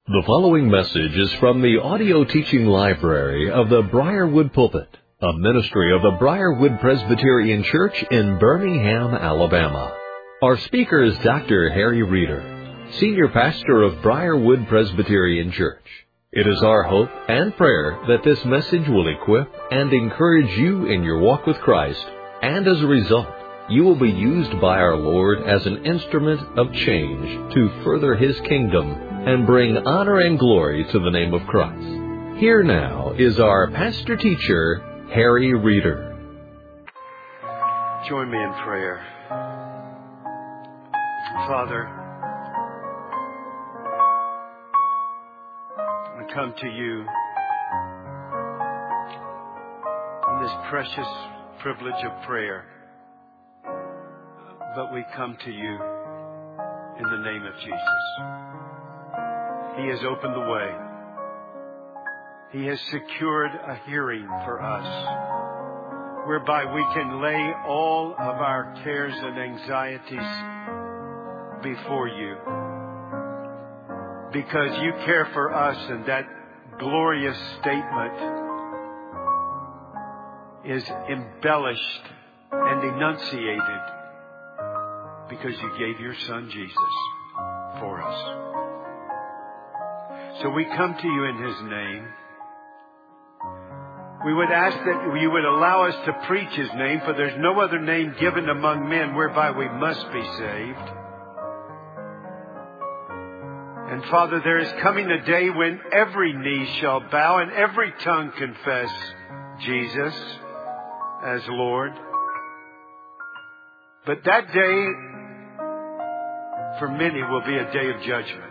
The following message is from the audio teaching library of the Briarwood Pulpit, a ministry of the Briarwood Presbyterian Church in Birmingham, Alabama. Our speaker is Dr. Harry Reeder, Senior Pastor of Briarwood Presbyterian Church. It is our hope and prayer that this message will equip and encourage you in your walk with Christ, and as a result, you will be used by our Lord as an instrument of change to further His kingdom and bring honor and glory to the name of Christ. Here now is our pastor teacher, Harry Reeder. Join me in prayer. Father, we come to you in this precious privilege of prayer, but we come to you in the name of Jesus. He has opened the way. He has secured a hearing for us, whereby we can lay all of our cares and anxieties before you. Because you care for us, and that glorious statement is embellished and enunciated because you gave your Son Jesus for us. So we come to you in His name. We would ask that you would allow us to preach His name, for there's no other name given among men whereby we must be saved. And Father, there is coming a day when every knee shall bow and every tongue confess Jesus as Lord. But that day, for many, will be a day of judgment.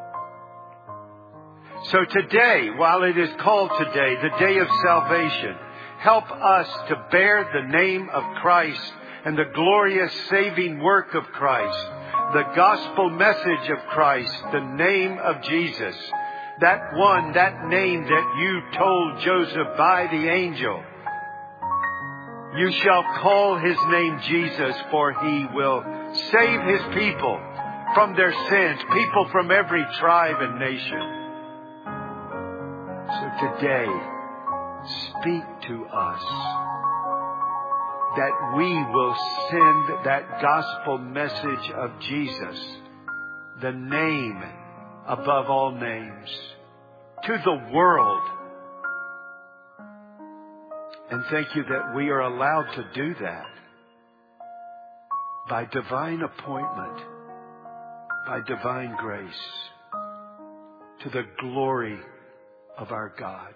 So today, while it is called today, the day of salvation, help us to bear the name of Christ and the glorious saving work of Christ, the gospel message of Christ, the name of Jesus, that one, that name that you told Joseph by the angel. You shall call his name Jesus, for he will save his people from their sins, people from every tribe and nation. So today, speak to us that we will send that gospel message of Jesus, the name above all names, to the world. And thank you that we are allowed to do that by divine appointment, by divine grace, to the glory of our God.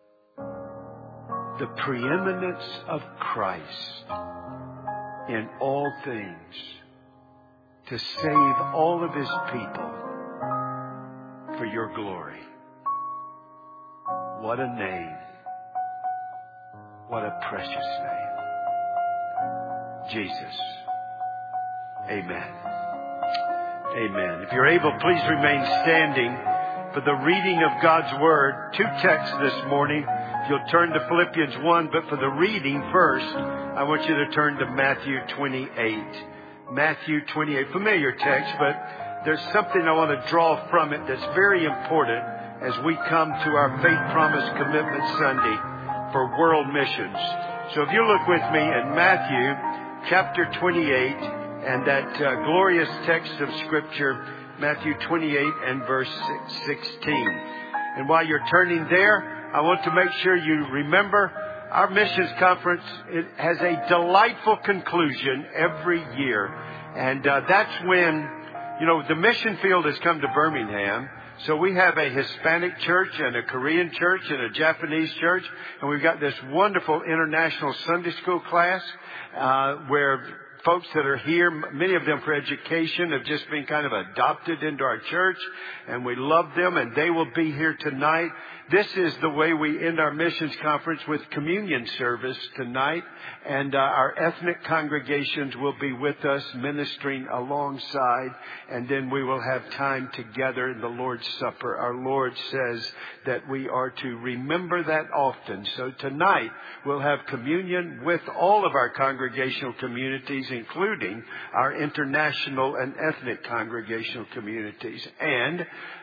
The preeminence of Christ in all things, to save all of His people for your glory. What a name. What a precious name. Jesus. Amen. Amen. If you're able, please remain standing for the reading of God's Word. Two texts this morning. If you'll turn to Philippians 1, but for the reading first, I want you to turn to Matthew 28. Matthew 28. Familiar text, but there's something I want to draw from it that's very important as we come to our Faith Promise Commitment Sunday for world missions. So if you look with me in Matthew chapter 28 and that glorious text of Scripture, Matthew 28 and verse 16. And while you're turning there, I want to make sure you remember our missions conference. It has a delightful conclusion every year. And that's when, the mission field has come to Birmingham. So we have a Hispanic church and a Korean church and a Japanese church. And we've got this wonderful international Sunday school class where folks that are here, many of them for education, have just been kind of adopted into our church. And we love them, and they will be here tonight. This is the way we end our missions conference, with communion service tonight. And our ethnic congregations will be with us, ministering alongside. And then we will have time together in the Lord's Supper. Our Lord says that we are to remember that often. So tonight we'll have communion with all of our congregational communities, including our international and ethnic congregational communities. And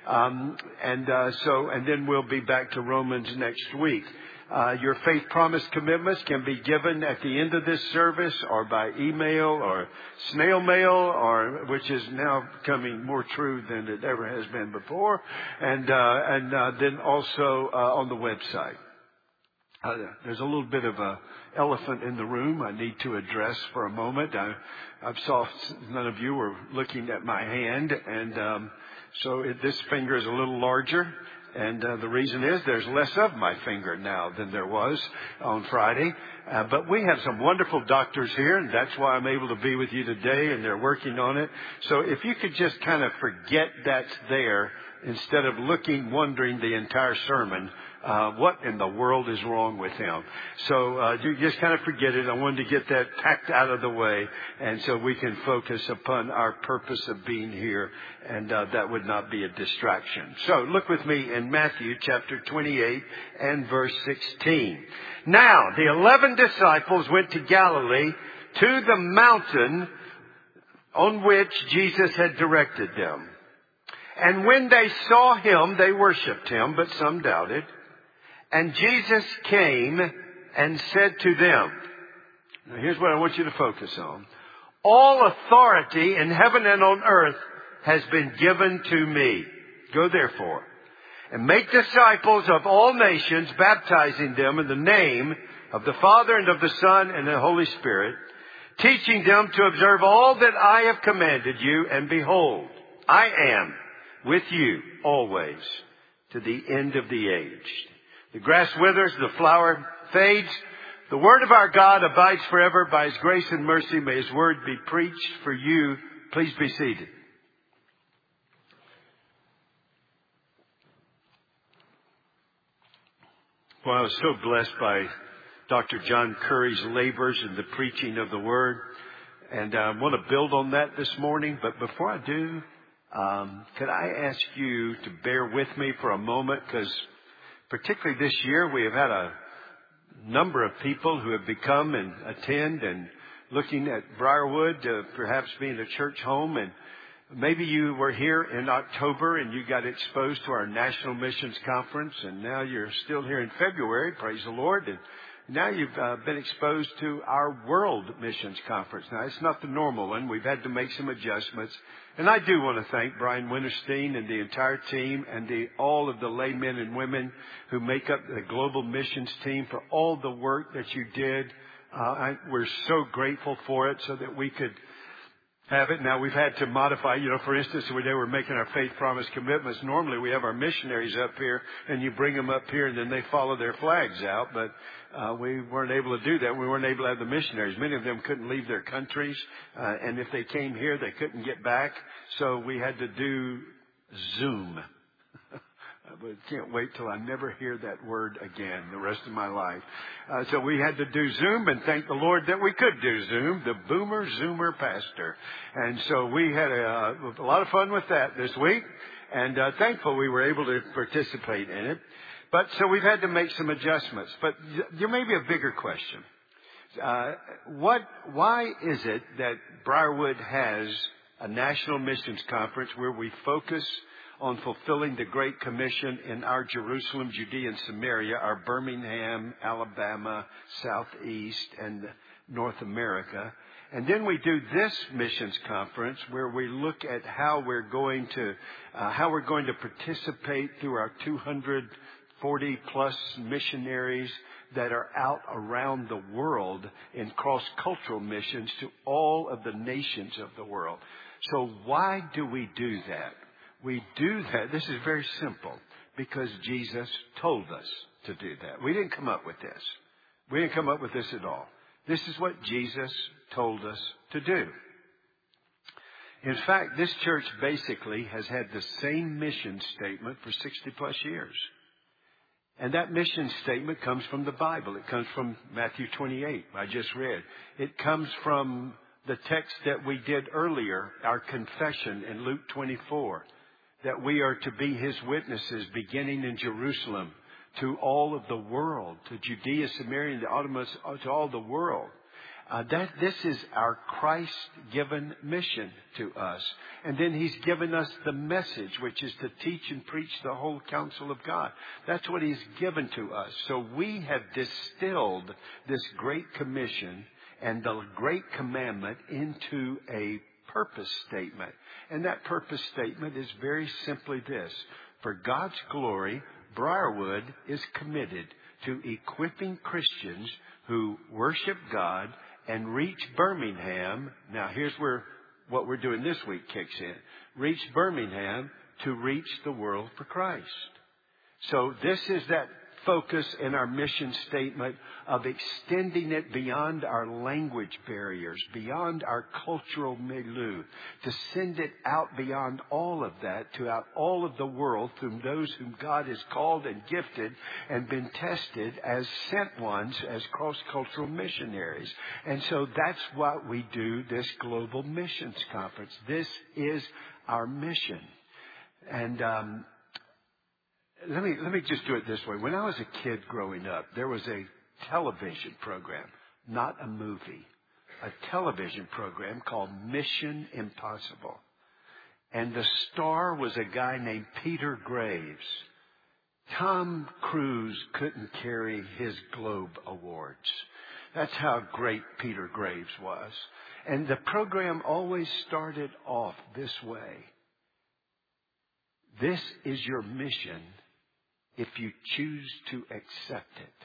then we'll be back to Romans next week. Your faith promise commitments can be given at the end of this service, or by email or snail mail, which is now becoming more true than it ever has been before, and then also on the website. There's a little bit of a elephant in the room I need to address for a moment. I saw none of you were looking at my hand, and so this finger is a little larger. And the reason is there's less of my finger now than there was on Friday. But we have some wonderful doctors here, and that's why I'm able to be with you today, and they're working on it. So if you could just kind of forget that's there, instead of wondering the entire sermon, what in the world is wrong with him? So you just kind of forget it. I wanted to get that packed out of the way, and so we can focus upon our purpose of being here, and that would not be a distraction. So look with me in Matthew chapter 28 and verse 16. Now the 11 disciples went to Galilee, to the mountain on which Jesus had directed them. And when they saw him, they worshipped him, but some doubted. And Jesus came and said to them, now here's what I want you to focus on. All authority in heaven and on earth has been given to me. Go therefore and make disciples of all nations, baptizing them in the name of the Father and of the Son and the Holy Spirit, teaching them to observe all that I have commanded you. And behold, I am with you always to the end of the age. The grass withers, the flower fades. The word of our God abides forever. By his grace and mercy, may his word be preached for you. Please be seated. Well, I was so blessed by Dr. John Curry's labors in the preaching of the word. And I want to build on that this morning. But before I do, could I ask you to bear with me for a moment? Because particularly this year, we have had a number of people who have become and attend and looking at Briarwood, perhaps being a church home. And maybe you were here in October and you got exposed to our National Missions Conference. And now you're still here in February. Praise the Lord. And now you've been exposed to our World Missions Conference. Now, it's not the normal one. We've had to make some adjustments. And I do want to thank Brian Winterstein and the entire team and all of the laymen and women who make up the Global Missions team for all the work that you did. We're so grateful for it so that we could have it. Now, we've had to modify, for instance, when they were making our faith promise commitments, normally we have our missionaries up here and you bring them up here and then they follow their flags out. But we weren't able to do that. We weren't able to have the missionaries. Many of them couldn't leave their countries. And if they came here, they couldn't get back. So we had to do Zoom. I can't wait till I never hear that word again the rest of my life. So we had to do Zoom, and thank the Lord that we could do Zoom, the Boomer Zoomer Pastor. And so we had a lot of fun with that this week, and thankful we were able to participate in it. But so we've had to make some adjustments. But there may be a bigger question. Why is it that Briarwood has a National Missions Conference where we focus on fulfilling the Great Commission in our Jerusalem, Judea, and Samaria, our Birmingham, Alabama, Southeast, and North America. And then we do this missions conference where we look at how we're going to participate through our 240 plus missionaries that are out around the world in cross-cultural missions to all of the nations of the world. So why do we do that? We do that. This is very simple because Jesus told us to do that. We didn't come up with this. We didn't come up with this at all. This is what Jesus told us to do. In fact, this church basically has had the same mission statement for 60 plus years. And that mission statement comes from the Bible. It comes from Matthew 28, I just read. It comes from the text that we did earlier, our confession in Luke 24, that we are to be His witnesses beginning in Jerusalem to all of the world, to Judea, Samaria, and the uttermost, to all the world. This is our Christ-given mission to us. And then He's given us the message, which is to teach and preach the whole counsel of God. That's what He's given to us. So we have distilled this great commission and the great commandment into a purpose statement. And that purpose statement is very simply this. For God's glory, Briarwood is committed to equipping Christians who worship God and reach Birmingham. Now here's where what we're doing this week kicks in. Reach Birmingham to reach the world for Christ. So this is that focus in our mission statement of extending it beyond our language barriers, beyond our cultural milieu, to send it out beyond all of that to out all of the world through those whom God has called and gifted and been tested as sent ones, as cross-cultural missionaries. And so that's what we do this Global Missions Conference. This is our mission. And let me just do it this way. When I was a kid growing up, there was a television program, not a movie, a television program called Mission Impossible. And the star was a guy named Peter Graves. Tom Cruise couldn't carry his Globe Awards. That's how great Peter Graves was. And the program always started off this way. This is your mission if you choose to accept it.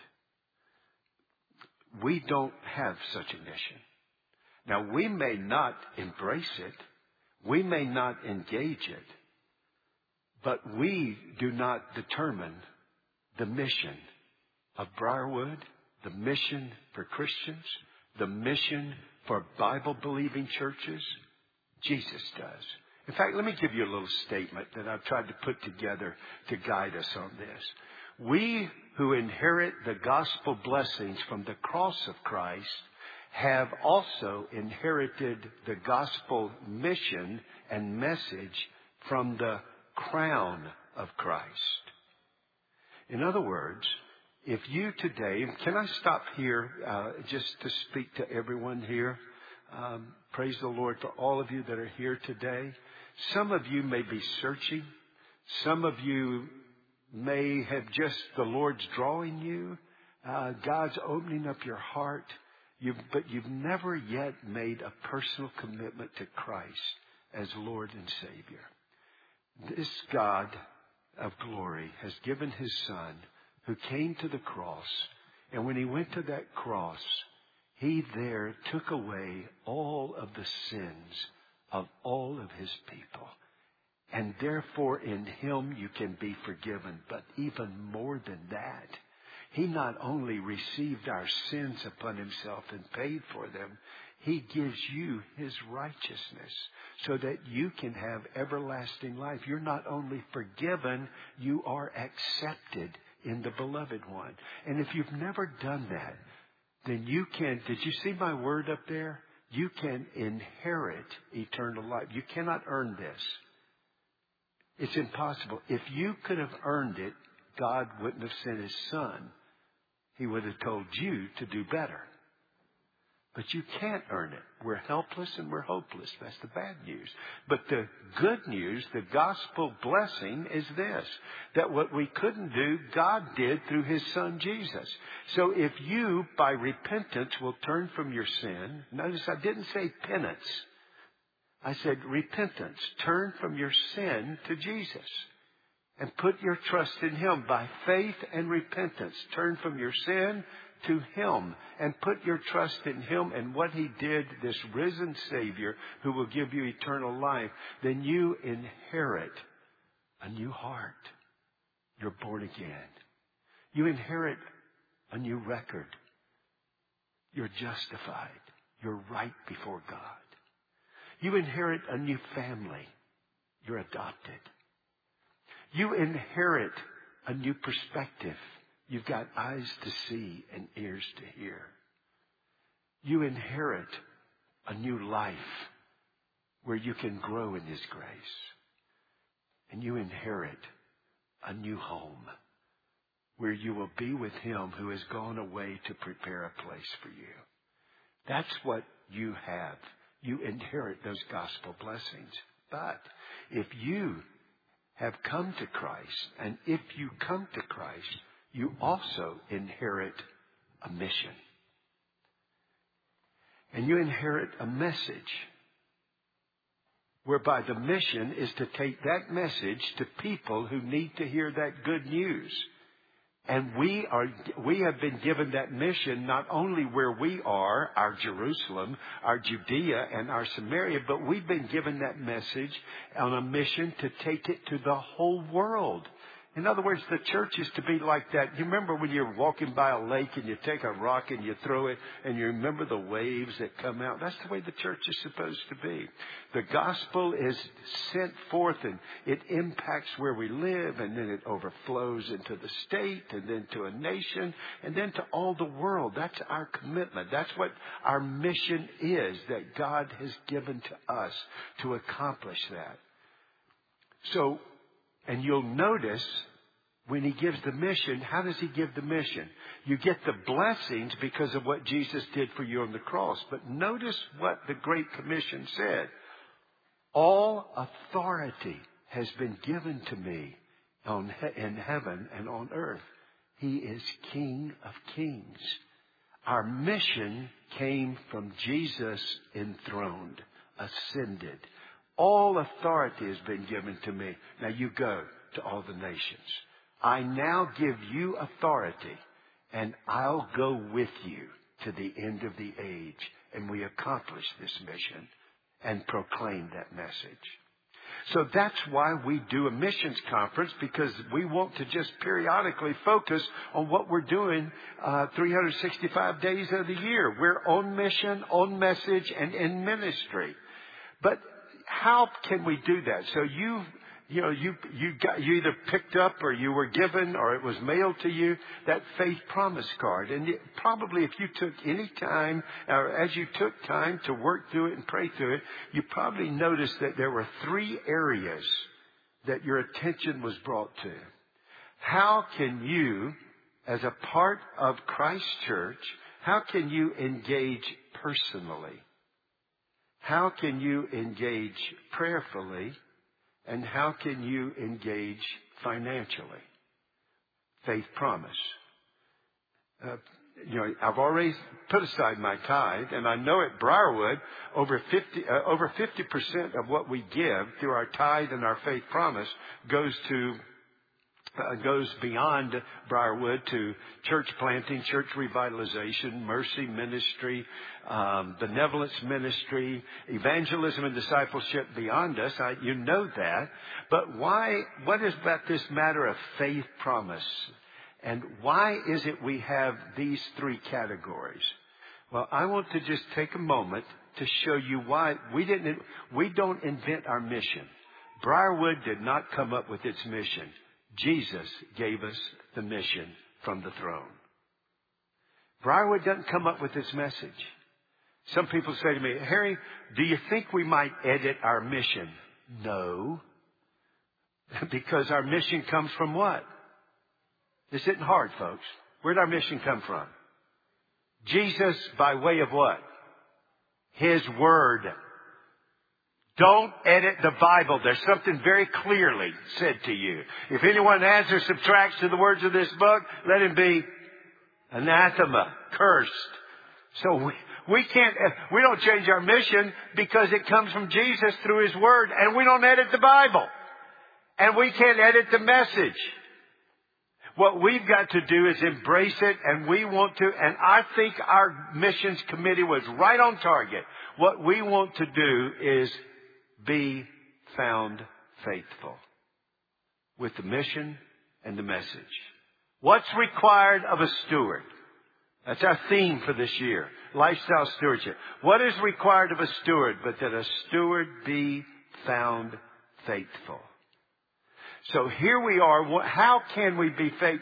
We don't have such a mission. Now, we may not embrace it. We may not engage it. But we do not determine the mission of Briarwood, the mission for Christians, the mission for Bible-believing churches. Jesus does. In fact, let me give you a little statement that I've tried to put together to guide us on this. We who inherit the gospel blessings from the cross of Christ have also inherited the gospel mission and message from the crown of Christ. In other words, if you today, can I stop here just to speak to everyone here? Praise the Lord for all of you that are here today. Some of you may be searching. Some of you may have just the Lord's drawing you. God's opening up your heart. But you've never yet made a personal commitment to Christ as Lord and Savior. This God of glory has given His Son who came to the cross. And when He went to that cross, He there took away all of the sins of all of His people. And therefore in Him you can be forgiven. But even more than that, He not only received our sins upon Himself and paid for them, He gives you His righteousness so that you can have everlasting life. You're not only forgiven, you are accepted in the Beloved One. And if you've never done that, then you can, did you see my word up there? You can inherit eternal life. You cannot earn this. It's impossible. If you could have earned it, God wouldn't have sent His Son. He would have told you to do better. But you can't earn it. We're helpless and we're hopeless. That's the bad news. But the good news, the gospel blessing is this, that what we couldn't do, God did through His Son Jesus. So if you, by repentance, will turn from your sin, notice I didn't say penance. I said repentance. Turn from your sin to Jesus. And put your trust in Him by faith and repentance. Turn from your sin to Him and put your trust in Him and what He did, this risen Savior who will give you eternal life. Then you inherit a new heart. You're born again. You inherit a new record. You're justified. You're right before God. You inherit a new family. You're adopted. You inherit a new perspective. You've got eyes to see and ears to hear. You inherit a new life where you can grow in His grace. And you inherit a new home where you will be with Him who has gone away to prepare a place for you. That's what you have. You inherit those gospel blessings. But if you have come to Christ, and if you come to Christ, you also inherit a mission. And you inherit a message, whereby the mission is to take that message to people who need to hear that good news. And we have been given that mission not only where we are, our Jerusalem, our Judea, and our Samaria, but we've been given that message on a mission to take it to the whole world. In other words, the church is to be like that. You remember when you're walking by a lake and you take a rock and you throw it and you remember the waves that come out? That's the way the church is supposed to be. The gospel is sent forth and it impacts where we live, and then it overflows into the state and then to a nation and then to all the world. That's our commitment. That's what our mission is, that God has given to us to accomplish that. So, and you'll notice when He gives the mission, how does He give the mission? You get the blessings because of what Jesus did for you on the cross. But notice what the Great Commission said. All authority has been given to me in heaven and on earth. He is King of Kings. Our mission came from Jesus enthroned, ascended. All authority has been given to me. Now you go to all the nations. I now give you authority, and I'll go with you to the end of the age. And we accomplish this mission and proclaim that message. So that's why we do a missions conference, because we want to just periodically focus on what we're doing 365 days of the year. We're on mission, on message, and in ministry. But how can we do that? So you either picked up or you were given or it was mailed to you that faith promise card. And probably if you took any time, or as you took time to work through it and pray through it, you probably noticed that there were 3 areas that your attention was brought to. How can you, as a part of Christ Church, how can you engage personally? How can you engage prayerfully? And how can you engage financially? Faith promise. I've already put aside my tithe, and I know at Briarwood, over 50% of what we give through our tithe and our faith promise goes beyond Briarwood to church planting, church revitalization, mercy ministry, benevolence ministry, evangelism and discipleship beyond us. You know that. But what is about this matter of faith promise? And why is it we have these 3 categories? Well, I want to just take a moment to show you why we don't invent our mission. Briarwood did not come up with its mission. Jesus gave us the mission from the throne. Briarwood doesn't come up with this message. Some people say to me, Harry, do you think we might edit our mission? No. Because our mission comes from what? This isn't hard, folks. Where'd our mission come from? Jesus by way of what? His Word. Don't edit the Bible. There's something very clearly said to you. If anyone adds or subtracts to the words of this book, let him be anathema, cursed. So we don't change our mission because it comes from Jesus through His Word, and we don't edit the Bible. And we can't edit the message. What we've got to do is embrace it, and we want to, and I think our missions committee was right on target. What we want to do is be found faithful with the mission and the message. What's required of a steward? That's our theme for this year. Lifestyle stewardship. What is required of a steward but that a steward be found faithful? So here we are. How can we be faithful?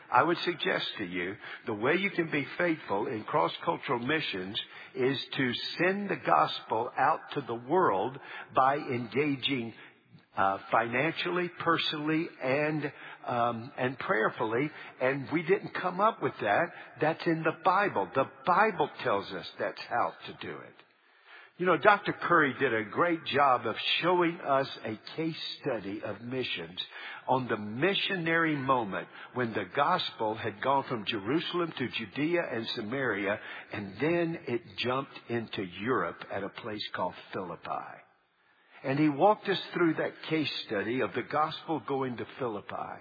I would suggest to you the way you can be faithful in cross-cultural missions is to send the gospel out to the world by engaging financially, personally, and prayerfully. And we didn't come up with that. That's in the Bible. The Bible tells us that's how to do it. You know, Dr. Curry did a great job of showing us a case study of missions on the missionary moment when the gospel had gone from Jerusalem to Judea and Samaria, and then it jumped into Europe at a place called Philippi. And he walked us through that case study of the gospel going to Philippi.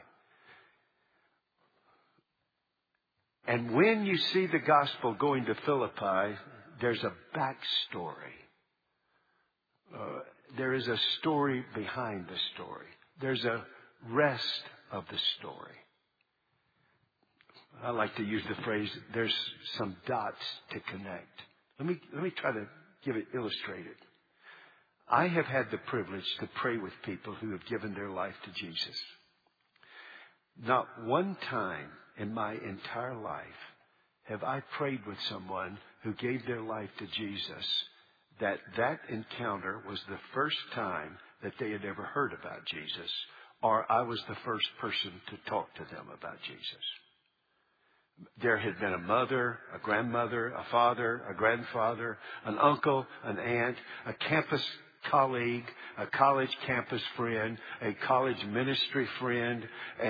And when you see the gospel going to Philippi, there's a backstory. There is a story behind the story. There's a rest of the story. I like to use the phrase, there's some dots to connect. Let me try to give it illustrated. I have had the privilege to pray with people who have given their life to Jesus. Not one time in my entire life have I prayed with someone who gave their life to Jesus that encounter was the first time that they had ever heard about Jesus, or I was the first person to talk to them about Jesus. There had been a mother, a grandmother, a father, a grandfather, an uncle, an aunt, a campus colleague, a college campus friend, a college ministry friend,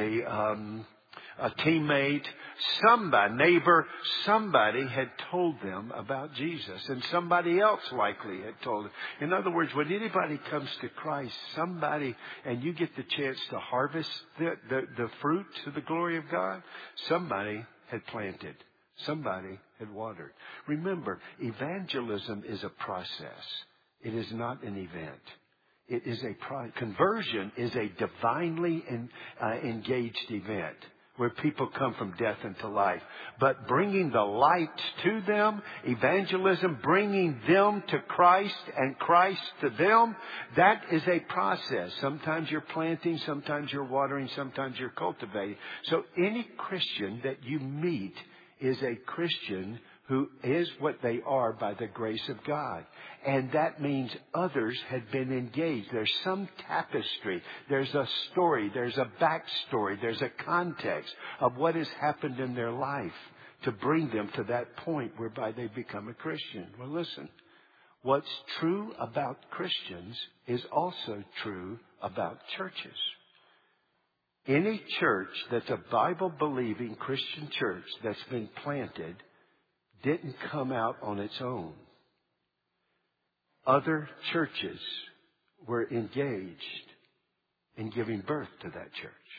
a teammate, somebody, neighbor, somebody had told them about Jesus, and somebody else likely had told them. In other words, when anybody comes to Christ, somebody, and you get the chance to harvest the fruit to the glory of God, somebody had planted. Somebody had watered. Remember, evangelism is a process. It is not an event. It is conversion is a divinely engaged event where people come from death into life. But bringing the light to them, evangelism, bringing them to Christ and Christ to them, that is a process. Sometimes you're planting, sometimes you're watering, sometimes you're cultivating. So any Christian that you meet is a Christian who is what they are by the grace of God. And that means others had been engaged. There's some tapestry. There's a story. There's a backstory. There's a context of what has happened in their life to bring them to that point whereby they become a Christian. Well, listen, what's true about Christians is also true about churches. Any church that's a Bible-believing Christian church that's been planted didn't come out on its own. Other churches were engaged in giving birth to that church.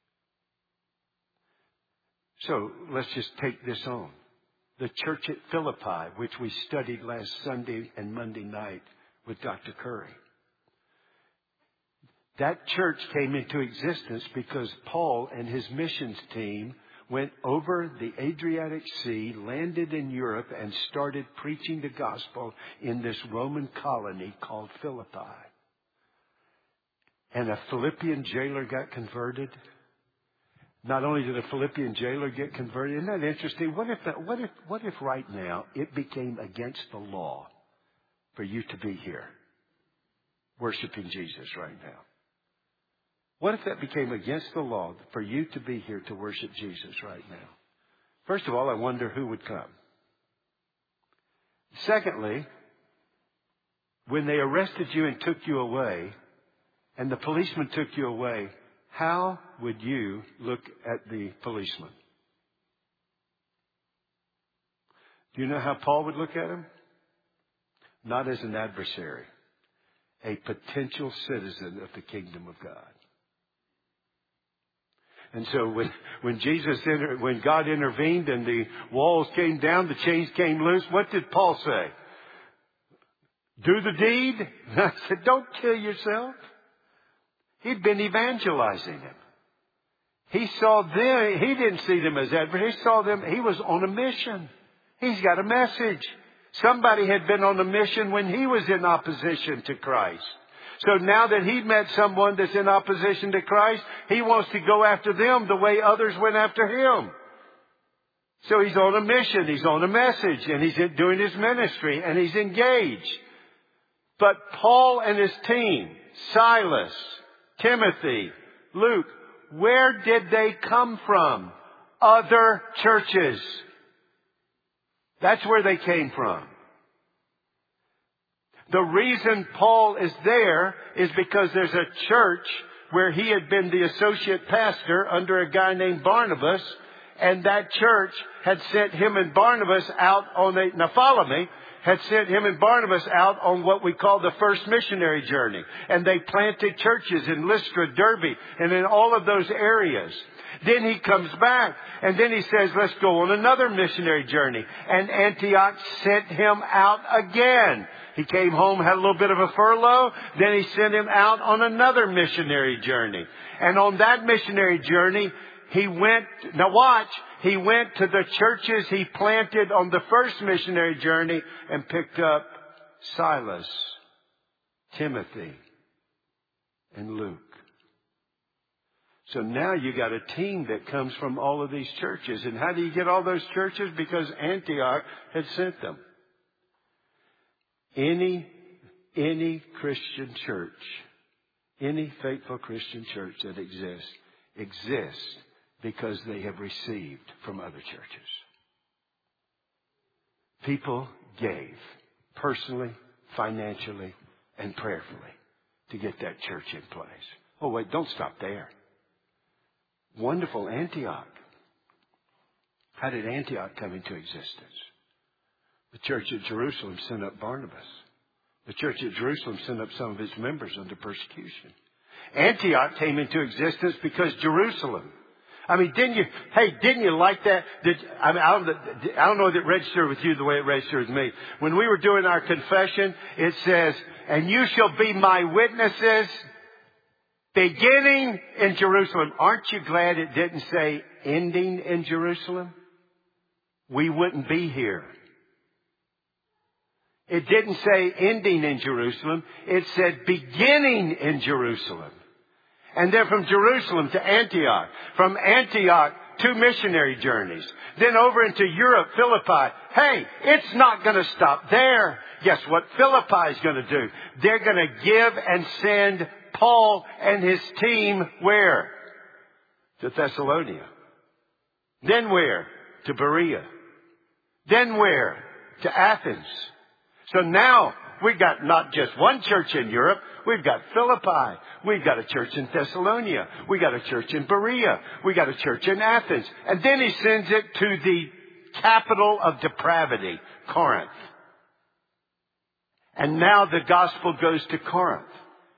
So let's just take this on. The church at Philippi, which we studied last Sunday and Monday night with Dr. Curry. That church came into existence because Paul and his missions team went over the Adriatic Sea, landed in Europe, and started preaching the gospel in this Roman colony called Philippi. And a Philippian jailer got converted. Not only did a Philippian jailer get converted, isn't that interesting? What if right now it became against the law for you to be here worshiping Jesus right now? What if that became against the law for you to be here to worship Jesus right now? First of all, I wonder who would come. Secondly, when they arrested you and took you away, and the policeman took you away, how would you look at the policeman? Do you know how Paul would look at him? Not as an adversary, a potential citizen of the kingdom of God. And so when God intervened and the walls came down, the chains came loose, what did Paul say? Do the deed? And I said, don't kill yourself. He'd been evangelizing them. He saw them, he didn't see them as adversaries. He saw them, he was on a mission. He's got a message. Somebody had been on a mission when he was in opposition to Christ. So now that he met someone that's in opposition to Christ, he wants to go after them the way others went after him. So he's on a mission, he's on a message, and he's doing his ministry, and he's engaged. But Paul and his team, Silas, Timothy, Luke, where did they come from? Other churches. That's where they came from. The reason Paul is there is because there's a church where he had been the associate pastor under a guy named Barnabas, and that church had sent him and Barnabas out on had sent him and Barnabas out on what we call the first missionary journey. And they planted churches in Lystra, Derbe, and in all of those areas. Then he comes back, and then he says, let's go on another missionary journey. And Antioch sent him out again. He came home, had a little bit of a furlough. Then he sent him out on another missionary journey. And on that missionary journey, he went to the churches he planted on the first missionary journey and picked up Silas, Timothy, and Luke. So now you got a team that comes from all of these churches. And how do you get all those churches? Because Antioch had sent them. Any Christian church, any faithful Christian church that exists because they have received from other churches. People gave personally, financially, and prayerfully to get that church in place. Oh, wait, don't stop there. Wonderful Antioch. How did Antioch come into existence? The church at Jerusalem sent up Barnabas. The church at Jerusalem sent up some of its members under persecution. Antioch came into existence because Jerusalem. I mean, didn't you like that? I don't know if it registered with you the way it registered with me. When we were doing our confession, it says, and you shall be my witnesses beginning in Jerusalem. Aren't you glad it didn't say ending in Jerusalem? We wouldn't be here. It didn't say ending in Jerusalem. It said beginning in Jerusalem. And then from Jerusalem to Antioch. From Antioch, 2 missionary journeys. Then over into Europe, Philippi. Hey, it's not going to stop there. Guess what Philippi is going to do? They're going to give and send Paul and his team where? To Thessalonica. Then where? To Berea. Then where? To Athens. So now we've got not just one church in Europe. We've got Philippi. We've got a church in Thessalonica. We've got a church in Berea. We've got a church in Athens. And then he sends it to the capital of depravity, Corinth. And now the gospel goes to Corinth.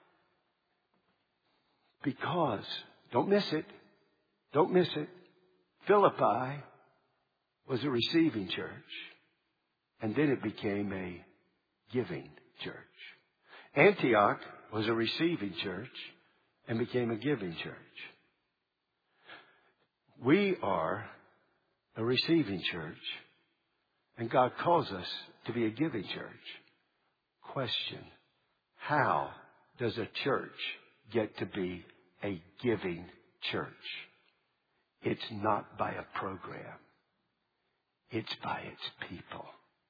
Because, don't miss it, Philippi was a receiving church. And then it became a giving church. Antioch was a receiving church and became a giving church. We are a receiving church, and God calls us to be a giving church. Question: how does a church get to be a giving church? It's not by a program. It's by its people.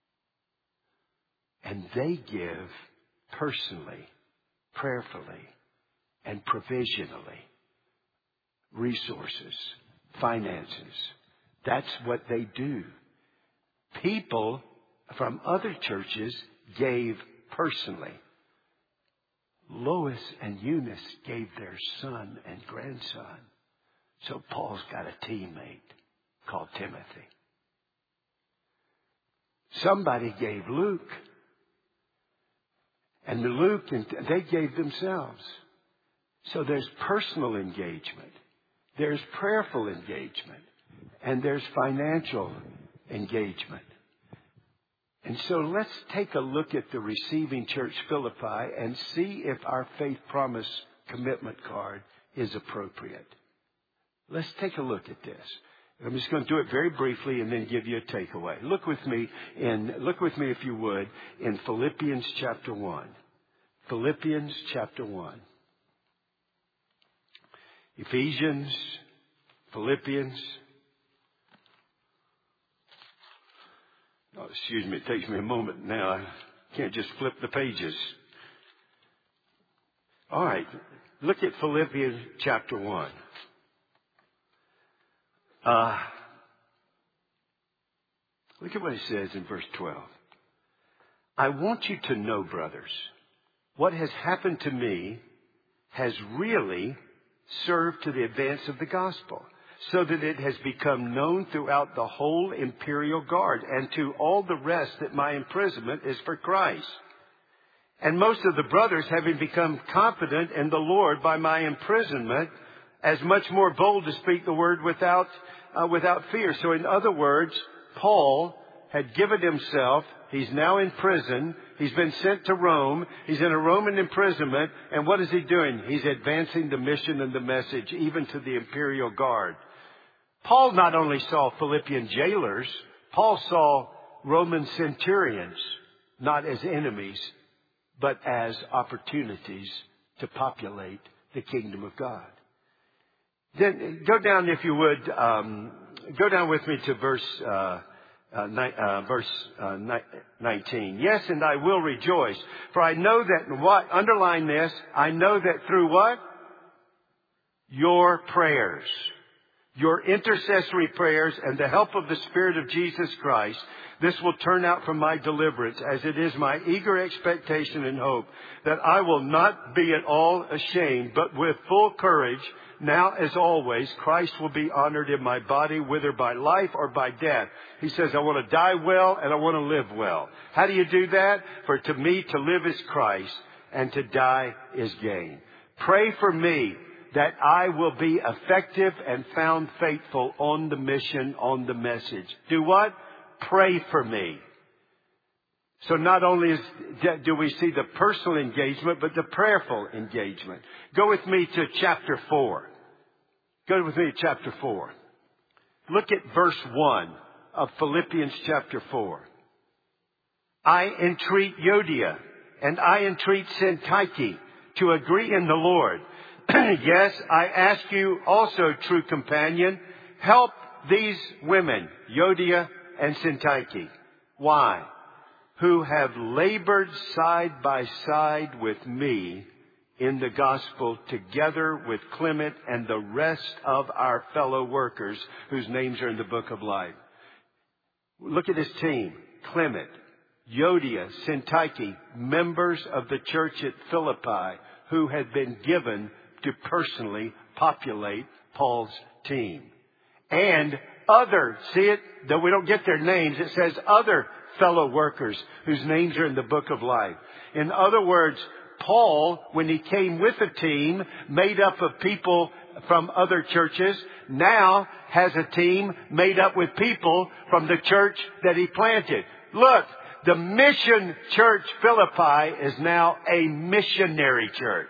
And they give personally, prayerfully, and provisionally. Resources, finances. That's what they do. People from other churches gave personally. Lois and Eunice gave their son and grandson. So Paul's got a teammate called Timothy. Somebody gave Luke. And Luke, they gave themselves. So there's personal engagement. There's prayerful engagement. And there's financial engagement. And so let's take a look at the receiving church Philippi and see if our faith promise commitment card is appropriate. Let's take a look at this. I'm just going to do it very briefly and then give you a takeaway. Look with me if you would, in Philippians chapter 1. Philippians chapter 1. Ephesians, Philippians. Oh, excuse me, it takes me a moment now. I can't just flip the pages. All right, look at Philippians chapter 1. Look at what it says in verse 12. I want you to know, brothers, what has happened to me has really served to the advance of the gospel, so that it has become known throughout the whole imperial guard and to all the rest that my imprisonment is for Christ. And most of the brothers, having become confident in the Lord by my imprisonment, as much more bold to speak the word without fear. So in other words, Paul had given himself. He's now in prison. He's been sent to Rome. He's in a Roman imprisonment. And what is he doing? He's advancing the mission and the message, even to the imperial guard. Paul not only saw Philippian jailers, Paul saw Roman centurions, not as enemies, but as opportunities to populate the kingdom of God. Then go down, if you would, go down with me to verse 19. Yes, and I will rejoice, for I know that, what? Underline this, I know that through what? Your prayers, your intercessory prayers, and the help of the Spirit of Jesus Christ, this will turn out for my deliverance, as it is my eager expectation and hope that I will not be at all ashamed, but with full courage, now as always, Christ will be honored in my body, whether by life or by death. He says, I want to die well and I want to live well. How do you do that? For to me to live is Christ and to die is gain. Pray for me that I will be effective and found faithful on the mission, on the message. Do what? Pray for me. So not only do we see the personal engagement, but the prayerful engagement. Go with me to chapter 4. Go with me to chapter 4. Look at verse 1 of Philippians chapter 4. I entreat Euodia and I entreat Syntyche to agree in the Lord. Yes, I ask you also, true companion, help these women, Euodia and Syntyche. Why? Who have labored side by side with me in the gospel, together with Clement and the rest of our fellow workers whose names are in the book of life. Look at his team. Clement, Euodia, Syntyche, members of the church at Philippi who had been given to personally populate Paul's team. And other, see it? Though we don't get their names, it says other fellow workers whose names are in the book of life. In other words, Paul, when he came with a team made up of people from other churches, now has a team made up with people from the church that he planted. Look, the mission church Philippi is now a missionary church.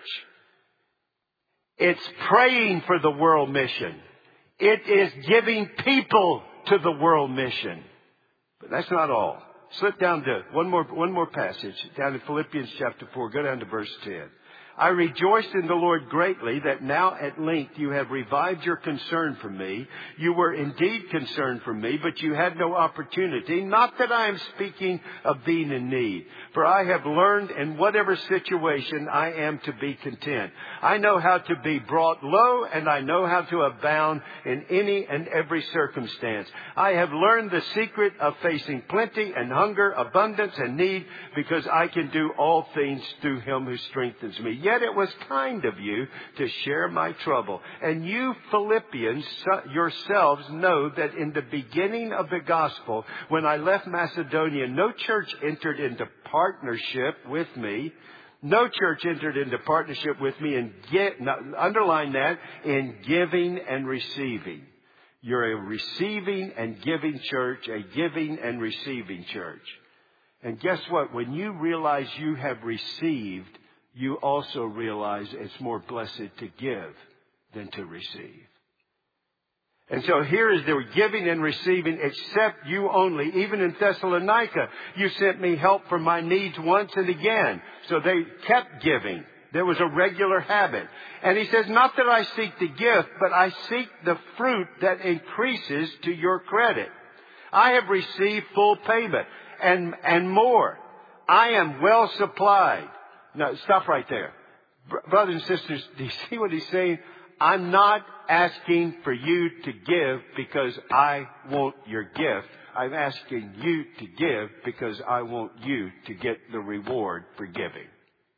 It's praying for the world mission. It is giving people to the world mission. But that's not all. Slip down to one more passage, down in Philippians chapter 4. Go down to verse 10. I rejoiced in the Lord greatly that now at length you have revived your concern for me. You were indeed concerned for me, but you had no opportunity. Not that I am speaking of being in need, for I have learned in whatever situation I am to be content. I know how to be brought low, and I know how to abound in any and every circumstance. I have learned the secret of facing plenty and hunger, abundance and need, because I can do all things through him who strengthens me. Yet it was kind of you to share my trouble. And you Philippians yourselves know that in the beginning of the gospel, when I left Macedonia, no church entered into partnership with me. No church entered into partnership with me underline that, in giving and receiving. You're a receiving and giving church, a giving and receiving church. And guess what? When you realize you have received, you also realize it's more blessed to give than to receive. And so here is their giving and receiving, except you only. Even in Thessalonica, you sent me help for my needs once and again. So they kept giving. There was a regular habit. And he says, not that I seek the gift, but I seek the fruit that increases to your credit. I have received full payment and more. I am well supplied. Now, stop right there. Brothers and sisters, do you see what he's saying? I'm not asking for you to give because I want your gift. I'm asking you to give because I want you to get the reward for giving.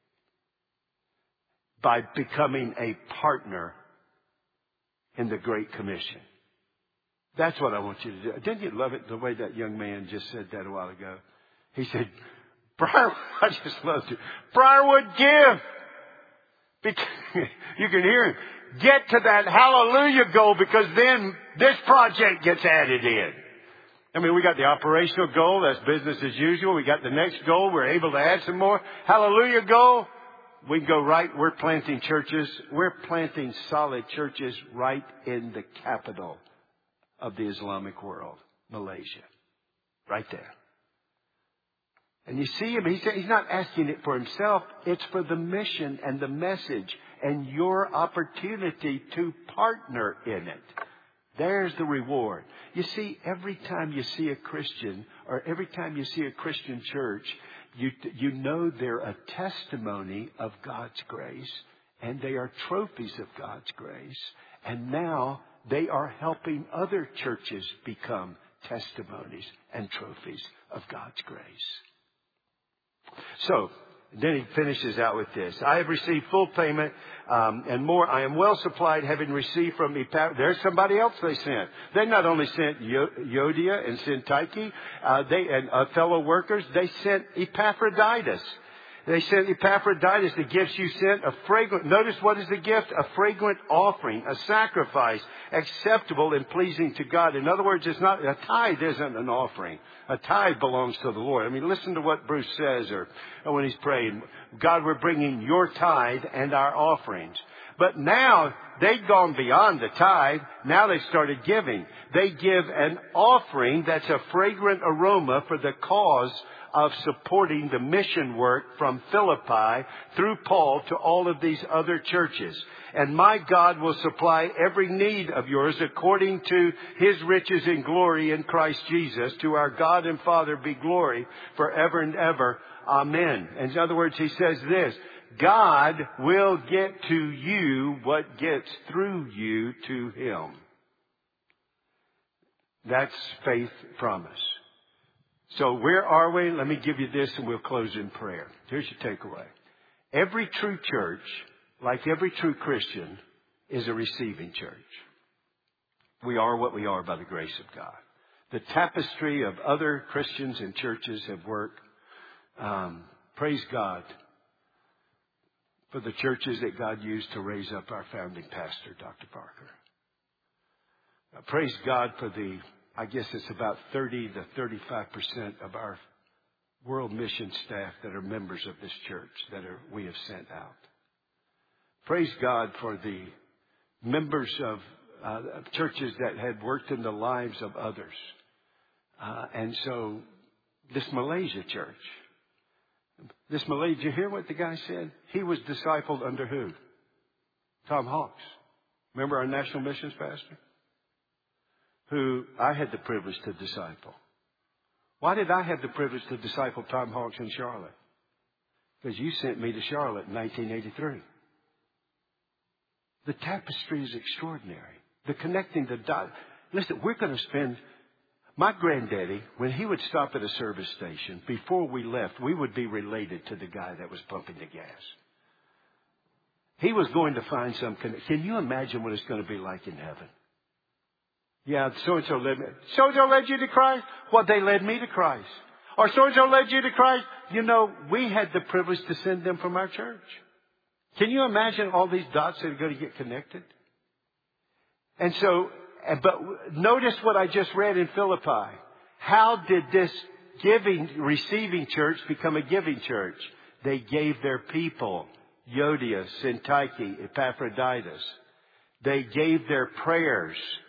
By becoming a partner in the Great Commission. That's what I want you to do. Didn't you love it the way that young man just said that a while ago? He said, I just loved it. Briarwood, give. You can hear him. Get to that hallelujah goal, because then this project gets added in. I mean, we got the operational goal. That's business as usual. We got the next goal. We're able to add some more. Hallelujah goal. We go right. We're planting churches. We're planting solid churches right in the capital of the Islamic world, Malaysia. Right there. And you see him, he's not asking it for himself. It's for the mission and the message and your opportunity to partner in it. There's the reward. You see, every time you see a Christian or every time you see a Christian church, you know they're a testimony of God's grace, and they are trophies of God's grace. And now they are helping other churches become testimonies and trophies of God's grace. So, then he finishes out with this. I have received full payment and more. I am well supplied, having received from Epaphras. There's somebody else they sent. They not only sent Euodia and Syntyche, and fellow workers, they sent Epaphroditus. They sent Epaphroditus, the gifts you sent, a fragrant, notice what is the gift? A fragrant offering, a sacrifice, acceptable and pleasing to God. In other words, it's not, a tithe isn't an offering. A tithe belongs to the Lord. I mean, listen to what Bruce says or when he's praying. God, we're bringing your tithe and our offerings. But now they've gone beyond the tithe. Now they started giving. They give an offering that's a fragrant aroma for the cause of supporting the mission work from Philippi through Paul to all of these other churches. And my God will supply every need of yours according to his riches in glory in Christ Jesus. To our God and Father be glory forever and ever. Amen. In other words, he says this: God will get to you what gets through you to him. That's faith promise. So where are we? Let me give you this and we'll close in prayer. Here's your takeaway. Every true church, like every true Christian, is a receiving church. We are what we are by the grace of God. The tapestry of other Christians and churches have worked. Praise God for the churches that God used to raise up our founding pastor, Dr. Parker. Praise God for I guess it's about 30 to 35% of our world mission staff that are members of this church we have sent out. Praise God for the members of churches that had worked in the lives of others. And so this Malaysia church, did you hear what the guy said? He was discipled under who? Tom Hawks. Remember our national missions pastor? Who I had the privilege to disciple. Why did I have the privilege to disciple Tom Hawks in Charlotte? Because you sent me to Charlotte in 1983. The tapestry is extraordinary. The connecting the dots. Listen, we're going to spend... My granddaddy, when he would stop at a service station, before we left, we would be related to the guy that was pumping the gas. He was going to find some... Can you imagine what it's going to be like in heaven? Yeah, so-and-so led you to Christ? Well, they led me to Christ. Or so-and-so led you to Christ? You know, we had the privilege to send them from our church. Can you imagine all these dots that are going to get connected? And so, but notice what I just read in Philippi. How did this receiving church become a giving church? They gave their people, Euodia, Syntyche, Epaphroditus. They gave their prayers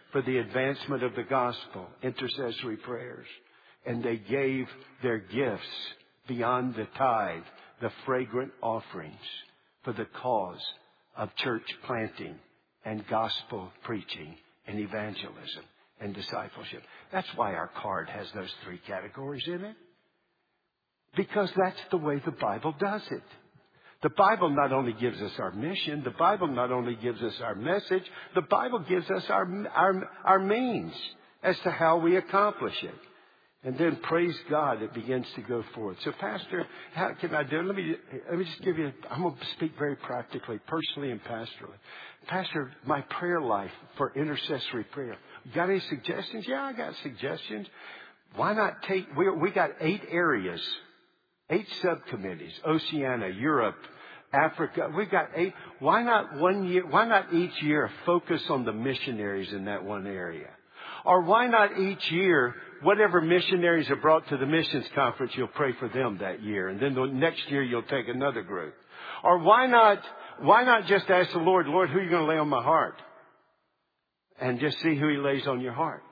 for the advancement of the gospel, intercessory prayers. And they gave their gifts beyond the tithe, the fragrant offerings for the cause of church planting and gospel preaching and evangelism and discipleship. That's why our card has those three categories in it. Because that's the way the Bible does it. The Bible not only gives us our mission, the Bible not only gives us our message, the Bible gives us our means as to how we accomplish it. And then, praise God, it begins to go forth. So, Pastor, how can I do it? Let me just give you, I'm going to speak very practically, personally and pastorally. Pastor, my prayer life for intercessory prayer. You got any suggestions? Yeah, I got suggestions. Why not take, we got 8 areas, 8 subcommittees, Oceania, Europe, Africa. We've got 8. Why not each year focus on the missionaries in that one area? Or why not each year, whatever missionaries are brought to the missions conference, you'll pray for them that year. And then the next year you'll take another group. Or why not just ask the Lord, who are you going to lay on my heart? And just see who He lays on your heart.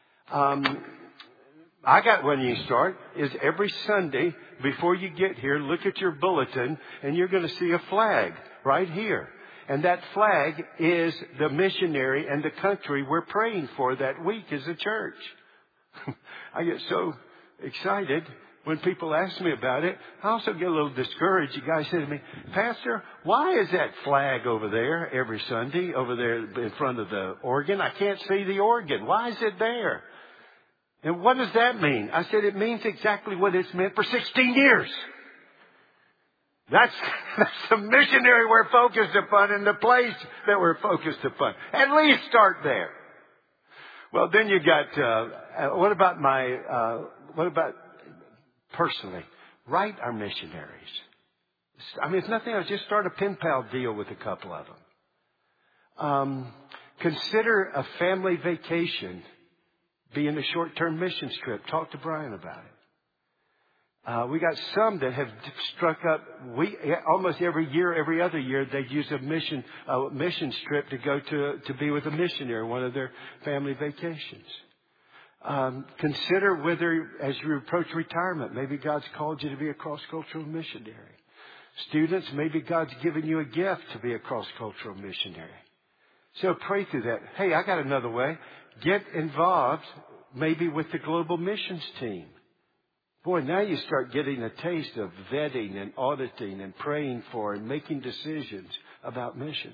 I got one you start is every Sunday before you get here, look at your bulletin and you're going to see a flag right here. And that flag is the missionary and the country we're praying for that week as a church. I get so excited when people ask me about it. I also get a little discouraged. You guys say to me, Pastor, why is that flag over there every Sunday, over there in front of the organ? I can't see the organ. Why is it there? And what does that mean? I said, it means exactly what it's meant for 16 years. That's the missionary we're focused upon and the place that we're focused upon. At least start there. Well, then you got, what about personally? Write our missionaries. I mean, it's nothing else. Just start a pen pal deal with a couple of them. Consider a family vacation being a short-term missions trip. Talk to Brian about it. We got some that have struck up. Almost every year, every other year, they use a mission trip to go to be with a missionary, one of their family vacations. Consider whether, as you approach retirement, maybe God's called you to be a cross-cultural missionary. Students, maybe God's given you a gift to be a cross-cultural missionary. So pray through that. Hey, I got another way. Get involved, maybe with the global missions team. Boy, now you start getting a taste of vetting and auditing and praying for and making decisions about missions.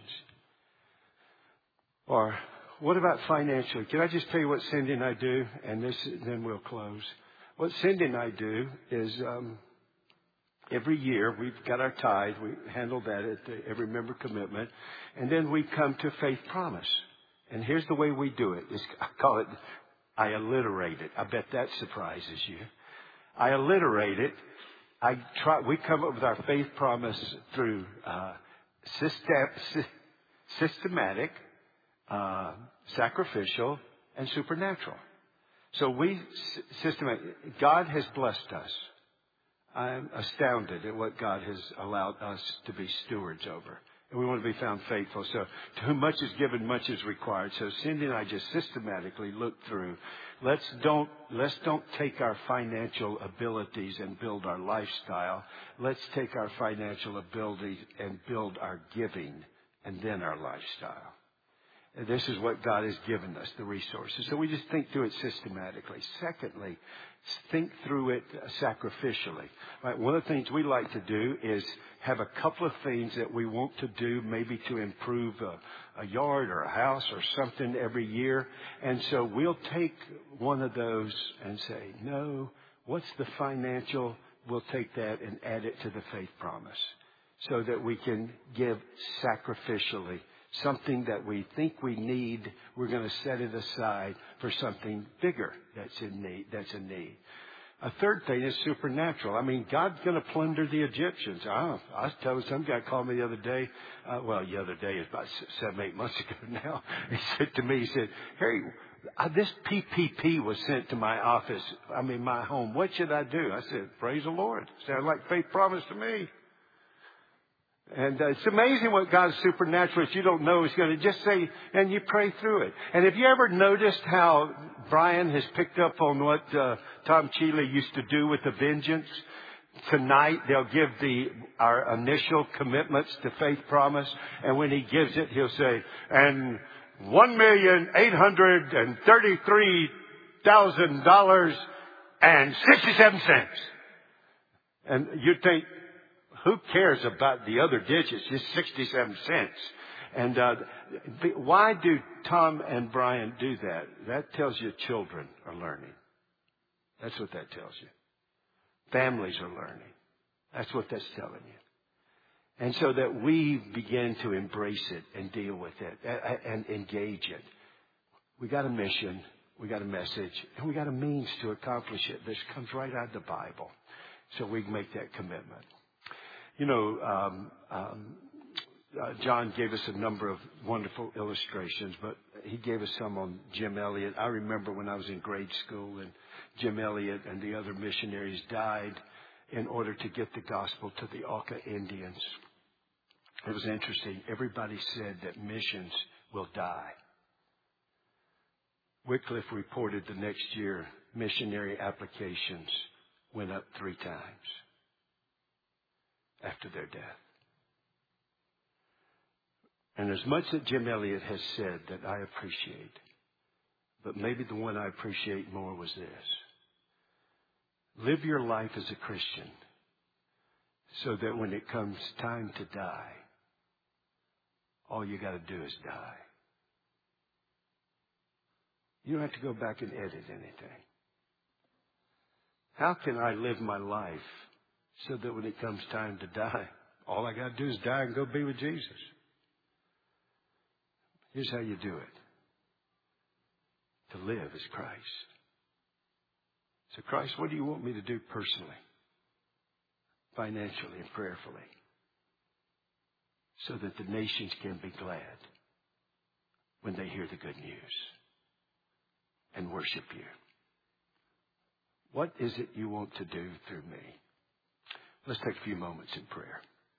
Or what about financially? Can I just tell you what Cindy and I do? And then we'll close. What Cindy and I do is every year we've got our tithe. We handle that at every member commitment. And then we come to Faith Promise. And here's the way we do it. I alliterate it. I bet that surprises you. I alliterate it. We come up with our faith promise through systematic, sacrificial, and supernatural. So God has blessed us. I'm astounded at what God has allowed us to be stewards over. And we want to be found faithful. So to whom much is given, much is required. So Cindy and I just systematically look through. Let's don't take our financial abilities and build our lifestyle. Let's take our financial abilities and build our giving and then our lifestyle. And this is what God has given us, the resources. So we just think through it systematically. Secondly, think through it sacrificially. Right? One of the things we like to do is have a couple of things that we want to do, maybe to improve a yard or a house or something every year. And so we'll take one of those and say, no, what's the financial? We'll take that and add it to the faith promise so that we can give sacrificially. Something that we think we need, we're going to set it aside for something bigger that's in need. A third thing is supernatural. I mean, God's going to plunder the Egyptians. I was telling some guy called me the other day. The other day is about 7-8 months ago now. He said to me, he said, Harry, this PPP was sent to my office, my home. What should I do? I said, praise the Lord. Sounds like faith promise to me. And it's amazing what God's supernatural, you don't know, is going to just say, and you pray through it. And have you ever noticed how Brian has picked up on what Tom Cheeley used to do with the vengeance? Tonight, they'll give our initial commitments to Faith Promise. And when he gives it, he'll say, and $1,833,000.67. And you'd think, who cares about the other digits? Just 67 cents. And why do Tom and Brian do that? That tells you children are learning. That's what that tells you. Families are learning. That's what that's telling you. And so that we begin to embrace it and deal with it and engage it. We got a mission, we got a message, and we got a means to accomplish it. This comes right out of the Bible. So we can make that commitment. You know, John gave us a number of wonderful illustrations, but he gave us some on Jim Elliot. I remember when I was in grade school and Jim Elliot and the other missionaries died in order to get the gospel to the Auca Indians. It was interesting. Everybody said that missions will die. Wycliffe reported the next year missionary applications went up 3 times after their death. And as much that Jim Elliot has said that I appreciate, but maybe the one I appreciate more was this. Live your life as a Christian so that when it comes time to die, all you got to do is die. You don't have to go back and edit anything. How can I live my life so that when it comes time to die, all I got to do is die and go be with Jesus? Here's how you do it. To live is Christ. So Christ, what do you want me to do personally, financially, and prayerfully, so that the nations can be glad when they hear the good news and worship you? What is it you want to do through me? Let's take a few moments in prayer.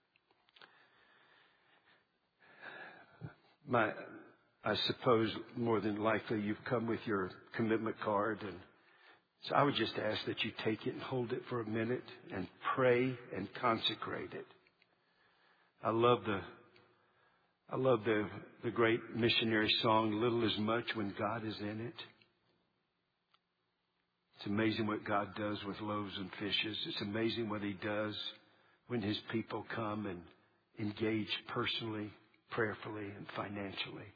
I suppose more than likely you've come with your commitment card, and so I would just ask that you take it and hold it for a minute and pray and consecrate it. I love the great missionary song, Little is Much When God is in it. It's amazing what God does with loaves and fishes. It's amazing what He does when His people come and engage personally, prayerfully, and financially.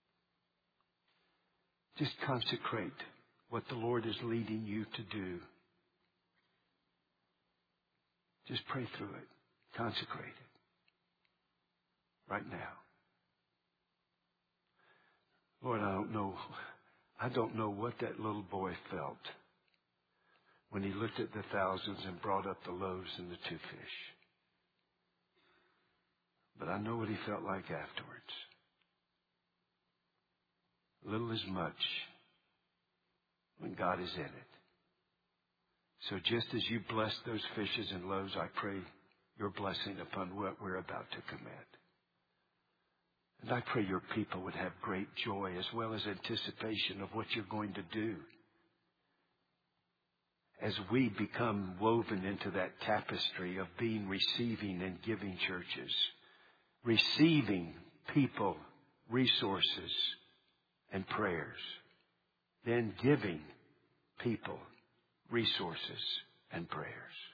Just consecrate what the Lord is leading you to do. Just pray through it. Consecrate it. Right now. Lord, I don't know what that little boy felt when he looked at the thousands and brought up the loaves and the 2 fish. But I know what he felt like afterwards. Little is much when God is in it. So just as you bless those fishes and loaves, I pray your blessing upon what we're about to commit. And I pray your people would have great joy as well as anticipation of what you're going to do. As we become woven into that tapestry of being receiving and giving churches, receiving people, resources, and prayers, then giving people, resources, and prayers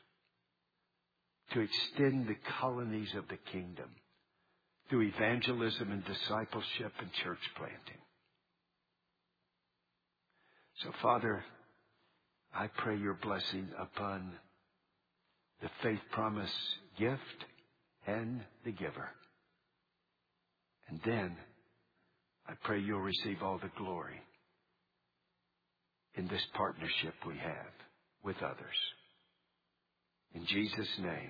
to extend the colonies of the kingdom through evangelism and discipleship and church planting. So, Father, I pray your blessing upon the Faith Promise gift and the giver. And then I pray you'll receive all the glory in this partnership we have with others. In Jesus' name,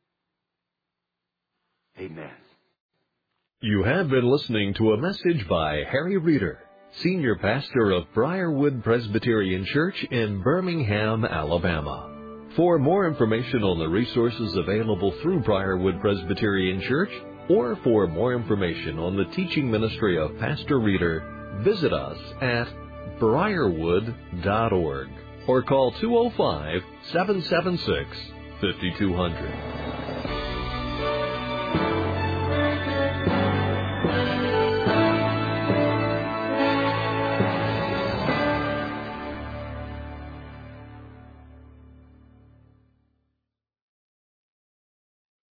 amen. You have been listening to a message by Harry Reeder, Senior Pastor of Briarwood Presbyterian Church in Birmingham, Alabama. For more information on the resources available through Briarwood Presbyterian Church, or for more information on the teaching ministry of Pastor Reeder, visit us at briarwood.org or call 205-776-5200.